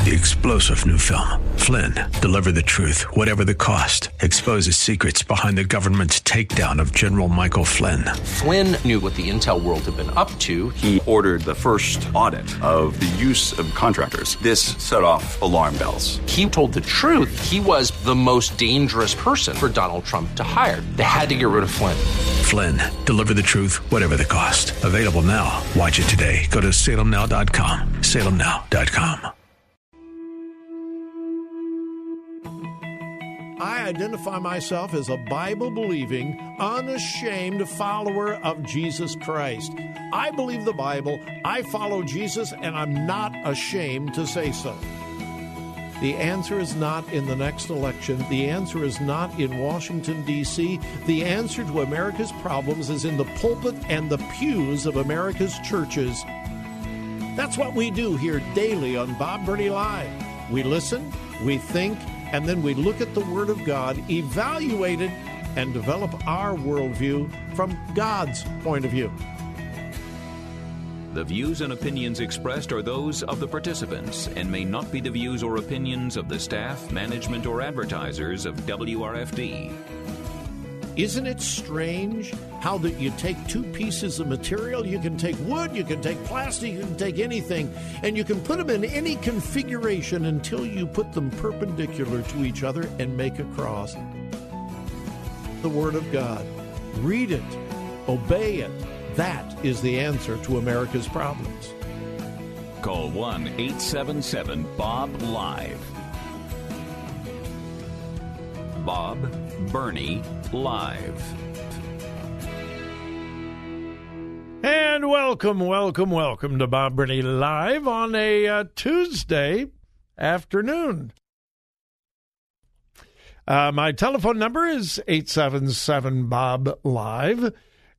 The explosive new film, Flynn, deliver the truth, whatever the cost, exposes secrets behind the government's takedown of General Michael Flynn. Flynn knew what the intel world had been up to. He ordered the first audit of the use of contractors. This set off alarm bells. He told the truth. He was the most dangerous person for Donald Trump to hire. They had to get rid of Flynn. Flynn, deliver the truth, whatever the cost. Available now. Watch it today. Go to salemnow.com. salemnow.com. I identify myself as a Bible-believing, unashamed follower of Jesus Christ. I believe the Bible, I follow Jesus, and I'm not ashamed to say so. The answer is not in the next election. The answer is not in Washington, D.C. The answer to America's problems is in the pulpit and the pews of America's churches. That's what we do here daily on Bob Burney Live. We listen, we think, and then we look at the Word of God, evaluate it, and develop our worldview from God's point of view. The views and opinions expressed are those of the participants and may not be the views or opinions of the staff, management, or advertisers of WRFD. Isn't it strange how that you take two pieces of material, you can take wood, you can take plastic, you can take anything, and you can put them in any configuration until you put them perpendicular to each other and make a cross. The Word of God. Read it. Obey it. That is the answer to America's problems. Call 1-877-BOB-LIVE. Bob Burney Live. And welcome to Bob Burney Live on a Tuesday afternoon. My telephone number is 877-BOB-LIVE,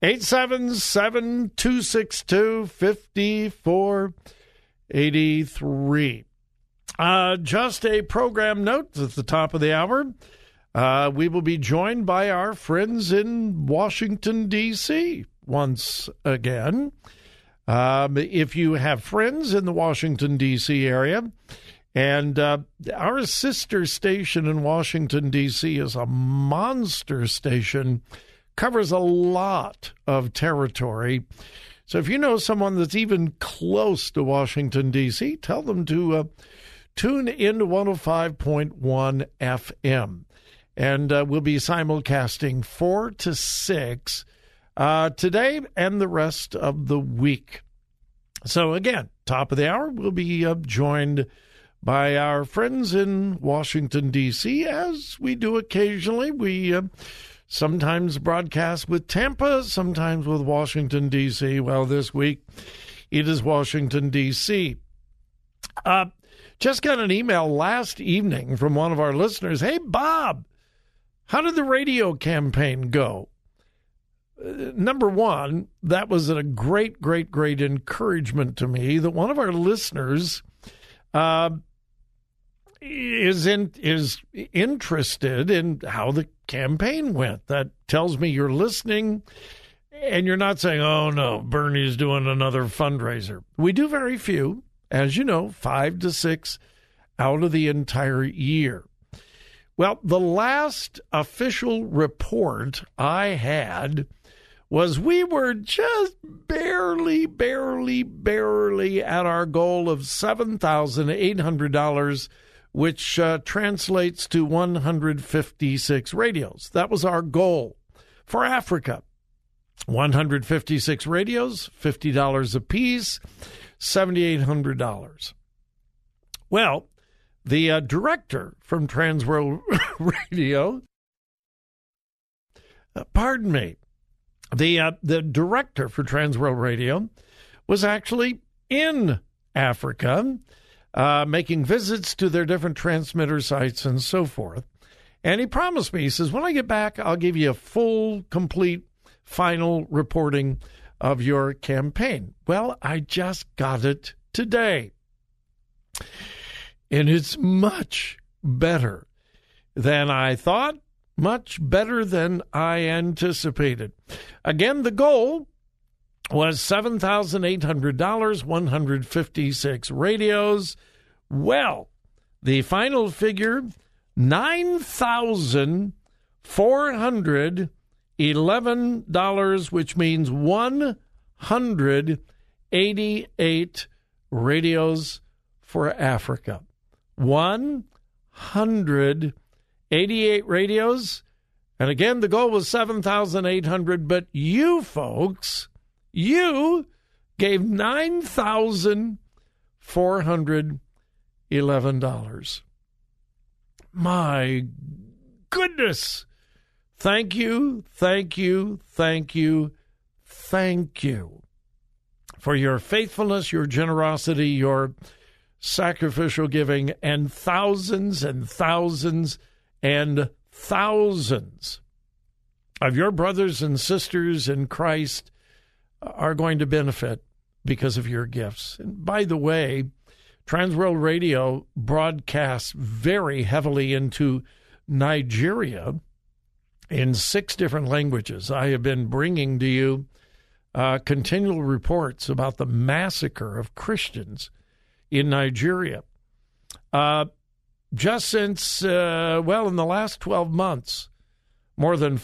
877-262-5483. Just a program note at the top of the hour. We will be joined by our friends in Washington, D.C. once again. If you have friends in the Washington, D.C. area, and our sister station in Washington, D.C. is a monster station, covers a lot of territory. So if you know someone that's even close to Washington, D.C., tell them to tune in to 105.1 FM. And we'll be simulcasting 4 to 6 today and the rest of the week. So again, top of the hour, we'll be joined by our friends in Washington, D.C., as we do occasionally. We sometimes broadcast with Tampa, sometimes with Washington, D.C. Well, this week it is Washington, D.C. Just got an email last evening from one of our listeners. Hey, Bob, how did the radio campaign go? Number one, that was a great encouragement to me that one of our listeners is interested in how the campaign went. That tells me you're listening and you're not saying, oh, no, Bernie's doing another fundraiser. We do very few, as you know, 5 to 6 out of the entire year. Well, the last official report I had was we were just barely at our goal of $7,800, which translates to 156 radios. That was our goal for Africa. 156 radios, $50 apiece, $7,800. Well, the director from Transworld Radio, the director for Transworld Radio was actually in Africa, making visits to their different transmitter sites and so forth. And he promised me, he says, when I get back, I'll give you a full, complete, final reporting of your campaign. Well, I just got it today. And it's much better than I thought, much better than I anticipated. Again, the goal was $7,800, 156 radios. Well, The final figure, $9,411, which means 188 radios for Africa. 188 radios. And again, the goal was 7,800, but you folks, you gave $9,411. My goodness. Thank you, thank you, thank you, thank you for your faithfulness, your generosity, your sacrificial giving, and thousands and thousands and thousands of your brothers and sisters in Christ are going to benefit because of your gifts. And by the way, Transworld Radio broadcasts very heavily into Nigeria in 6 different languages. I have been bringing to you continual reports about the massacre of Christians in Nigeria. Just since, in the last 12 months, more than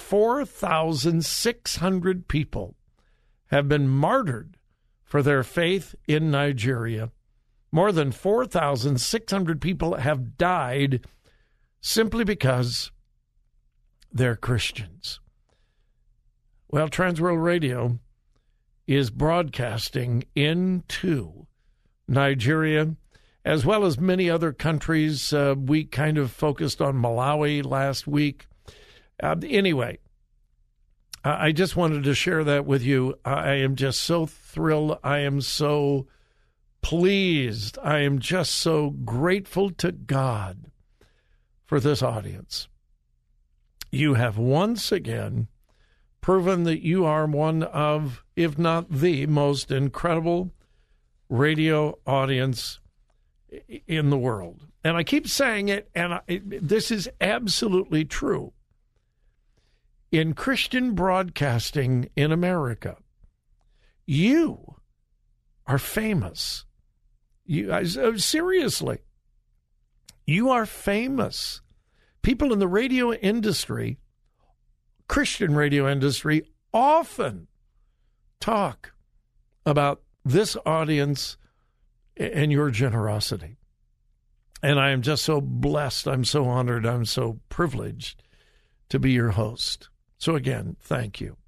4,600 people have been martyred for their faith in Nigeria. More than 4,600 people have died simply because they're Christians. Well, Transworld Radio is broadcasting into Nigeria, as well as many other countries. We kind of focused on Malawi last week. Anyway, I just wanted to share that with you. I am just so thrilled. I am so pleased. I am just so grateful to God for this audience. You have once again proven that you are one of, if not the most incredible radio audience in the world. And I keep saying it, and this is absolutely true. In Christian broadcasting in America, you are famous. Seriously, you are famous. People in the radio industry, Christian radio industry, often talk about this audience and your generosity. And I am just so blessed. I'm so honored. I'm so privileged to be your host. So again, thank you.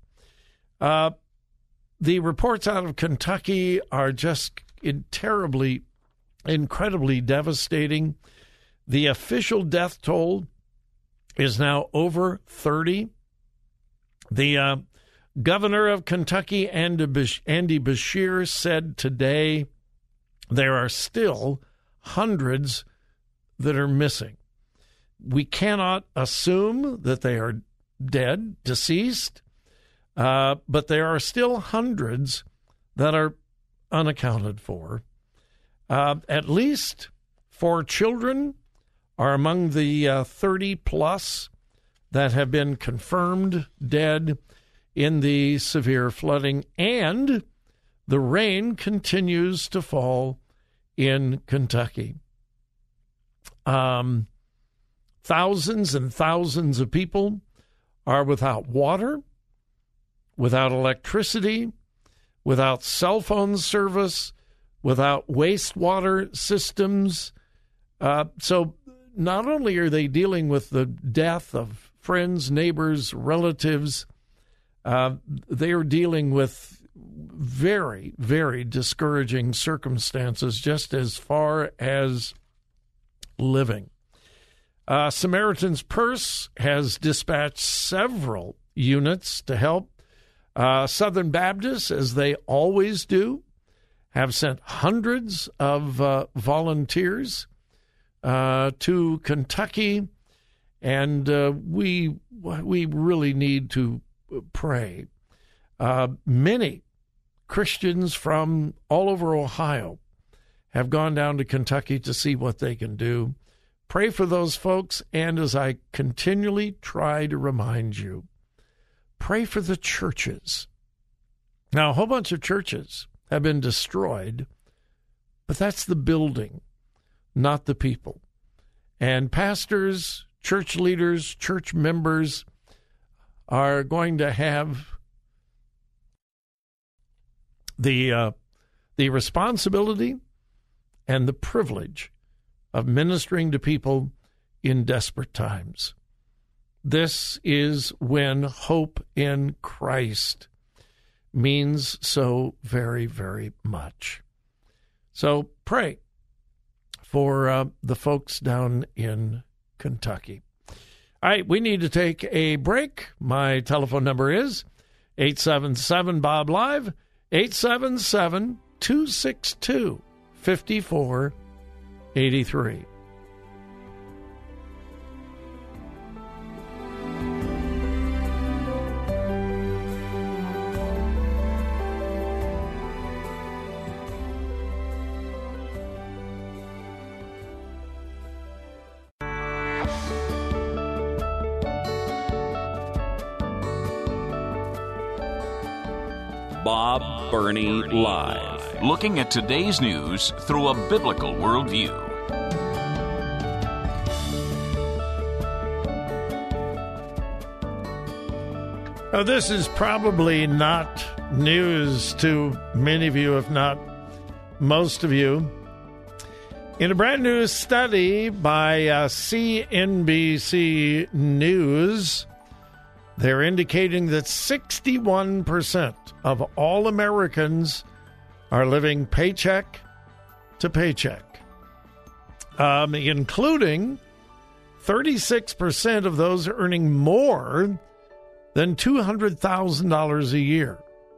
The reports out of Kentucky are just incredibly devastating. The official death toll is now over 30. The governor of Kentucky, Andy Beshear, said today there are still hundreds that are missing. We cannot assume that they are dead, deceased, but there are still hundreds that are unaccounted for. At least 4 children are among the 30-plus that have been confirmed dead in the severe flooding, and the rain continues to fall in Kentucky. Thousands and thousands of people are without water, without electricity, without cell phone service, without wastewater systems. So not only are they dealing with the death of friends, neighbors, relatives, they are dealing with very, very discouraging circumstances just as far as living. Samaritan's Purse has dispatched several units to help. Southern Baptists, as they always do, have sent hundreds of volunteers to Kentucky, and we really need to pray. Many Christians from all over Ohio have gone down to Kentucky to see what they can do. Pray for those folks, and as I continually try to remind you, pray for the churches. Now, a whole bunch of churches have been destroyed, but that's the building, not the people. And pastors, church leaders, church members are going to have the responsibility and the privilege of ministering to people in desperate times. This is when hope in Christ means so very, very much. So pray for the folks down in Kentucky. All right, we need to take a break. My telephone number is 877-BOB-LIVE, 877-262-5483. Bob Burney Live. Looking at today's news through a biblical worldview. Now, this is probably not news to many of you, if not most of you. In a brand new study by CNBC News, they're indicating that 61% of all Americans are living paycheck to paycheck, including 36% of those earning more than $200,000 a year.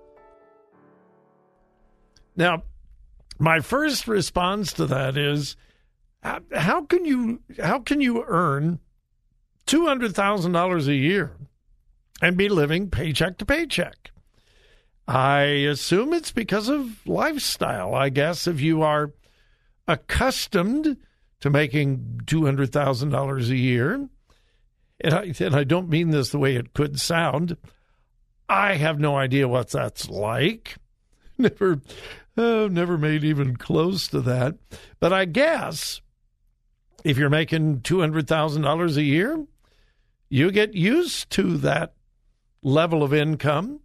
Now, my first response to that is, how can you earn $200,000 a year and be living paycheck to paycheck? I assume it's because of lifestyle. I guess if you are accustomed to making $200,000 a year, and I don't mean this the way it could sound, I have no idea what that's like. Never made even close to that. But I guess if you're making $200,000 a year, you get used to that level of income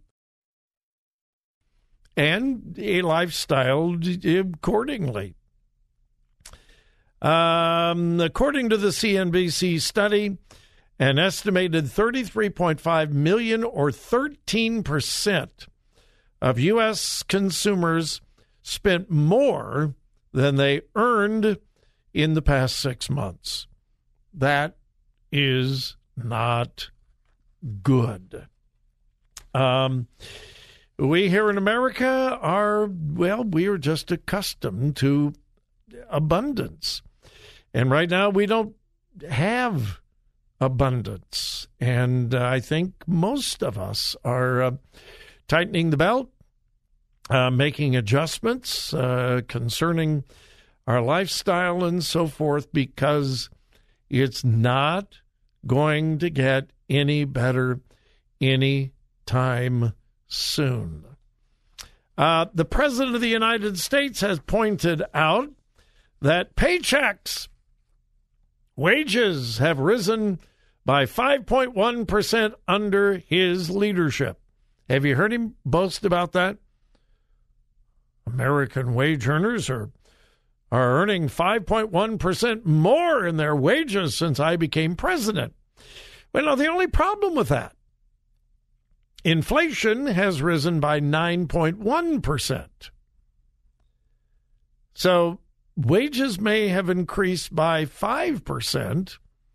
and a lifestyle accordingly. According to the CNBC study, an estimated 33.5 million or 13% of U.S. consumers spent more than they earned in the past 6 months. That is not good. We here in America we are just accustomed to abundance. And right now we don't have abundance. And I think most of us are tightening the belt, making adjustments concerning our lifestyle and so forth, because it's not going to get any better anytime soon. The President of the United States has pointed out that wages have risen by 5.1% under his leadership. Have you heard him boast about that? American wage earners are earning 5.1% more in their wages since I became president. Well, now, the only problem with that, inflation has risen by 9.1%. So wages may have increased by 5%,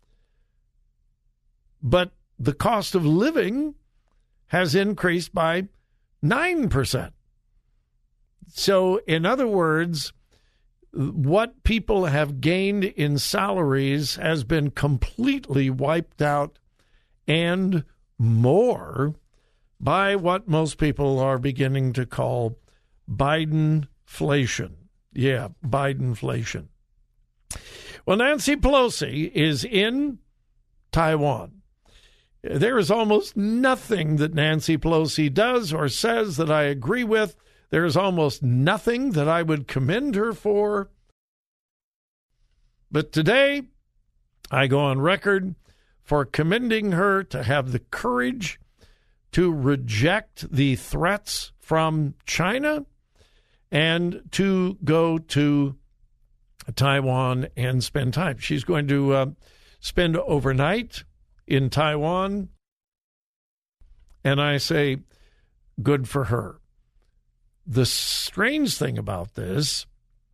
but the cost of living has increased by 9%. So, in other words, what people have gained in salaries has been completely wiped out and more by what most people are beginning to call Bidenflation. Yeah, Bidenflation. Well, Nancy Pelosi is in Taiwan. There is almost nothing that Nancy Pelosi does or says that I agree with. There is almost nothing that I would commend her for. But today, I go on record for commending her to have the courage to reject the threats from China and to go to Taiwan and spend time. She's going to spend overnight in Taiwan, and I say, good for her. The strange thing about this,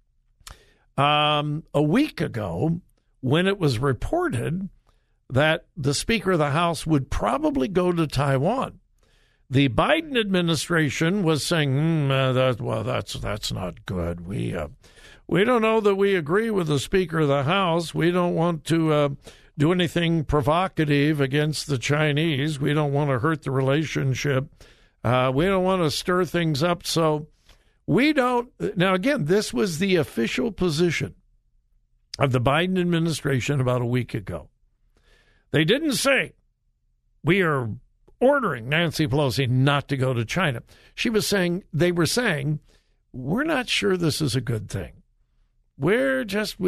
a week ago, when it was reported that the Speaker of the House would probably go to Taiwan, the Biden administration was saying, that's not good. We don't know that we agree with the Speaker of the House. We don't want to do anything provocative against the Chinese. We don't want to hurt the relationship. We don't want to stir things up. So we don't. Now, again, this was the official position of the Biden administration about a week ago. They didn't say, we are ordering Nancy Pelosi not to go to China. They were saying, we're not sure this is a good thing. We're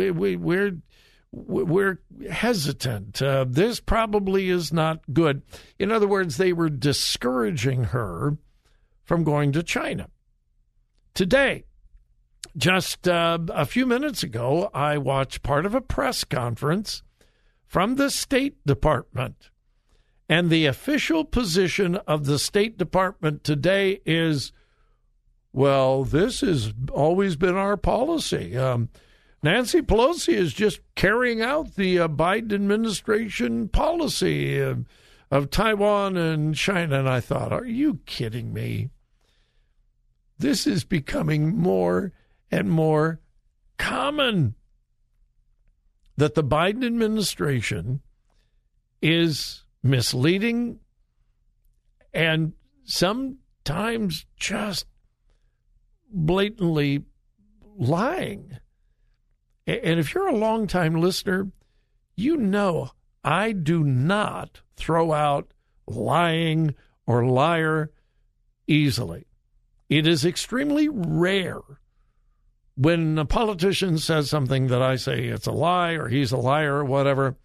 hesitant. This probably is not good. In other words, they were discouraging her from going to China. Today, just a few minutes ago, I watched part of a press conference from the State Department. And the official position of the State Department today is, well, this has always been our policy. Nancy Pelosi is just carrying out the Biden administration policy of Taiwan and China. And I thought, are you kidding me? This is becoming more and more common that the Biden administration is misleading and sometimes just blatantly lying. And if you're a longtime listener, you know I do not throw out lying or liar easily. It is extremely rare when a politician says something that I say it's a lie or he's a liar or whatever.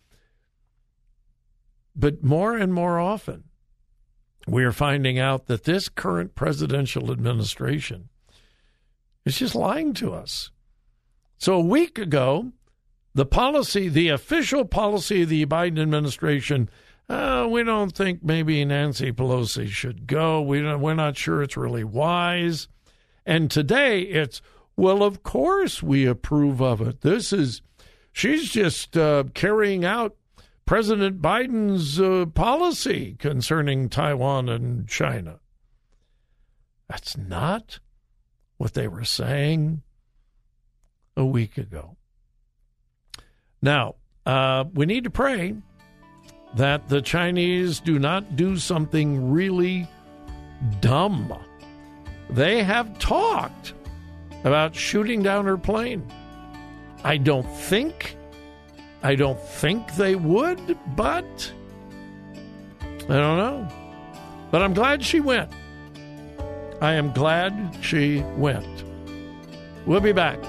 But more and more often, we are finding out that this current presidential administration is just lying to us. So a week ago, the official policy of the Biden administration, we don't think maybe Nancy Pelosi should go. We're not sure it's really wise. And today it's, well, of course we approve of it. She's just carrying out President Biden's policy concerning Taiwan and China. That's not what they were saying a week ago. Now, we need to pray that the Chinese do not do something really dumb. They have talked about shooting down her plane. I don't think they would, but I don't know. But I'm glad she went. I am glad she went. We'll be back.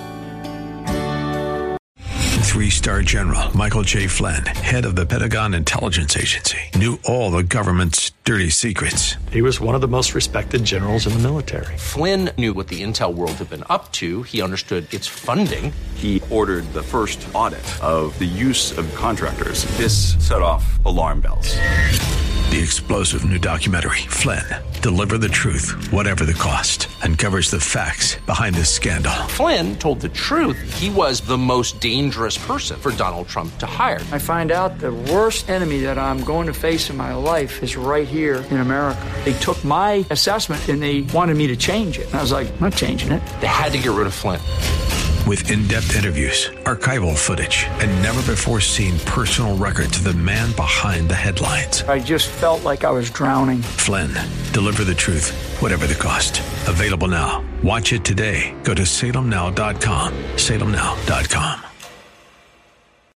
3-star General Michael J. Flynn, head of the Pentagon Intelligence Agency, knew all the government's dirty secrets. He was one of the most respected generals in the military. Flynn knew what the intel world had been up to. He understood its funding. He ordered the first audit of the use of contractors. This set off alarm bells. The explosive new documentary, Flynn, Deliver the Truth, Whatever the Cost, uncovers the facts behind this scandal. Flynn told the truth. He was the most dangerous person for Donald Trump to hire. I find out the worst enemy that I'm going to face in my life is right here in America. They took my assessment and they wanted me to change it. And I was like, I'm not changing it. They had to get rid of Flynn. With in-depth interviews, archival footage, and never-before-seen personal records of the man behind the headlines. I just felt like I was drowning. Flynn, Deliver the Truth, Whatever the Cost. Available now. Watch it today. Go to salemnow.com. salemnow.com.